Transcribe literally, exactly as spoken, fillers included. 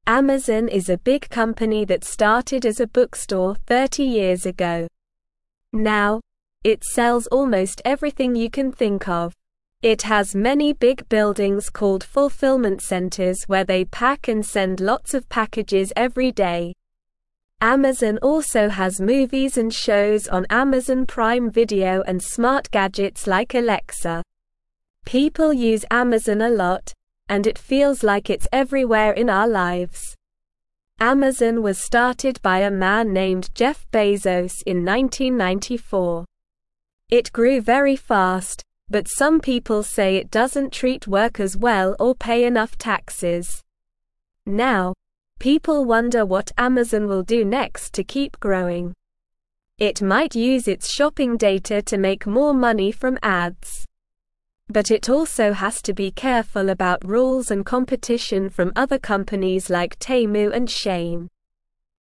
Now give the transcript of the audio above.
Amazon is a big company that started as a bookstore thirty years ago. Now, it sells almost everything you can think of. It has many big buildings called fulfillment centers where they pack and send lots of packages every day. Amazon also has movies and shows on Amazon Prime Video and smart gadgets like Alexa. People use Amazon a lot, and it feels like it's everywhere in our lives. Amazon was started by a man named Jeff Bezos in nineteen ninety-four. It grew very fast, but some people say it doesn't treat workers well or pay enough taxes. Now, people wonder what Amazon will do next to keep growing. It might use its shopping data to make more money from ads. But it also has to be careful about rules and competition from other companies like Temu and Shein.